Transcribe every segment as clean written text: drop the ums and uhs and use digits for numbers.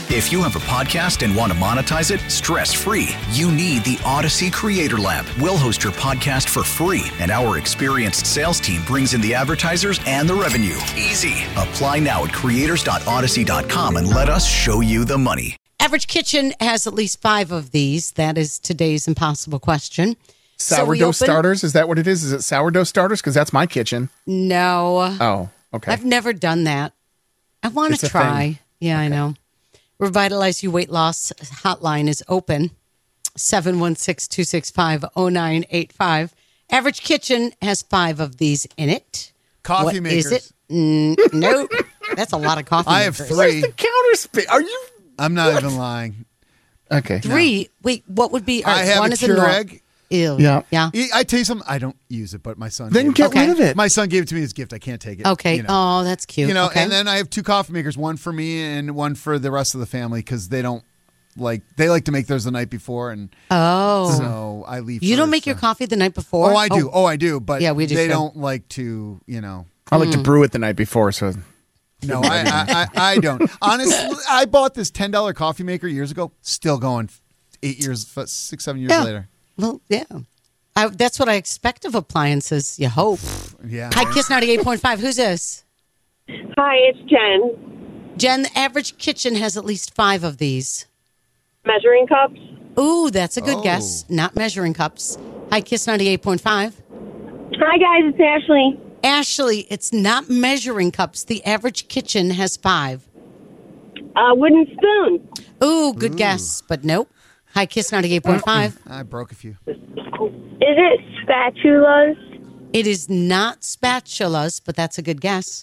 If you have a podcast and want to monetize it stress-free, you need the Odyssey Creator Lab. We'll host your podcast for free, and our experienced sales team brings in the advertisers and the revenue. Easy. Apply now at creators.odyssey.com and let us show you the money. Average Kitchen has at least 5 of these. That is today's impossible question. Sourdough starters? Is that what it is? Is it sourdough starters? Because that's my kitchen. No. Oh, okay. I've never done that. I want to try. Yeah, okay. I know. Revitalize You Weight Loss hotline is open. 716-265-0985. Average Kitchen has 5 of these in it. Coffee makers. Is it? Nope. That's a lot of coffee I have makers. 3. Where's the counter space? Are you... I'm not even lying. Okay. 3. No. Wait, what would be... I have one a is Keurig. Ew. Yeah. I tell you something. I don't use it, but my son. Then get rid of it. My son gave it to me as a gift. I can't take it. Okay. You know. Oh, that's cute. Okay. And then I have 2 coffee makers, one for me and one for the rest of the family because they like to make theirs the night before, and so I leave. You don't make your coffee the night before? Oh, I do. I do. But yeah, we do. They don't like to, I like to brew it the night before, so. No, I don't. Honestly, I bought this $10 coffee maker years ago. Still going 6, 7 years later. Well, yeah. That's what I expect of appliances, you hope. Yeah. Hi, Kiss 98.5. Who's this? Hi, it's Jen. Jen, the Average Kitchen has at least 5 of these. Measuring cups? Ooh, that's a good guess. Not measuring cups. Hi, Kiss 98.5. Hi, guys. It's Ashley. Ashley, it's not measuring cups. The Average Kitchen has 5. Wooden spoon. Ooh, good guess, but nope. Hi, Kiss 98.5. I broke a few. Is it spatulas? It is not spatulas, but that's a good guess.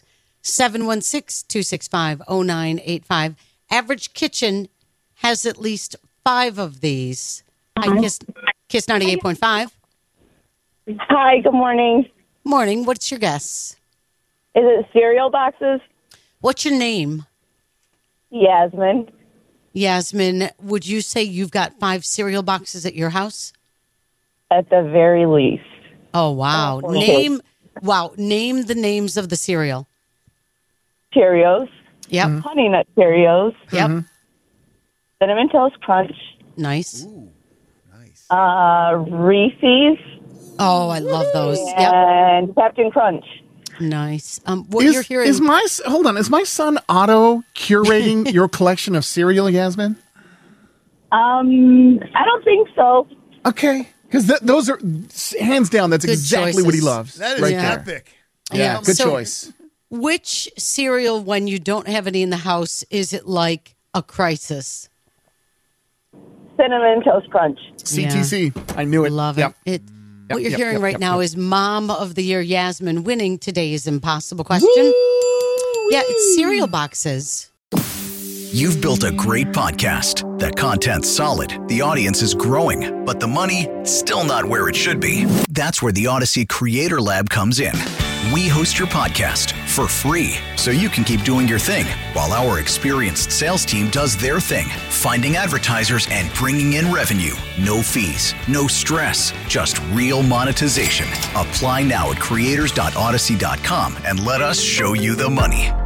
716-265-0985. Average Kitchen has at least 5 of these. Hi, Kiss 98.5. Hi, good morning. Morning. What's your guess? Is it cereal boxes? What's your name? Yasmin. Yasmin, would you say you've got 5 cereal boxes at your house? At the very least. Oh, wow. Name the names of the cereal. Cheerios. Yep. Honey Nut Cheerios. Yep. Cinnamon Toast Crunch. Nice. Ooh, nice. Reese's. Oh, I love those. Yep. And Captain Crunch. Nice. You're hearing... Is my son auto curating your collection of cereal, Yasmin? I don't think so. Okay. Because those are, hands down, that's good exactly choices. what he loves. That is right epic. There. Yeah, good So, choice. Which cereal, when you don't have any in the house, is it like a crisis? Cinnamon Toast Crunch. CTC. Yeah. I knew it. Love yep. it. What you're hearing right now is Mom of the Year Yasmin winning today's impossible question. Woo! Yeah, it's cereal boxes. You've built a great podcast. That content's solid. The audience is growing, but the money still not where it should be. That's where the Odyssey Creator Lab comes in. We host your podcast for free so you can keep doing your thing while our experienced sales team does their thing, finding advertisers and bringing in revenue. No fees, no stress, just real monetization. Apply now at creators.odyssey.com and let us show you the money.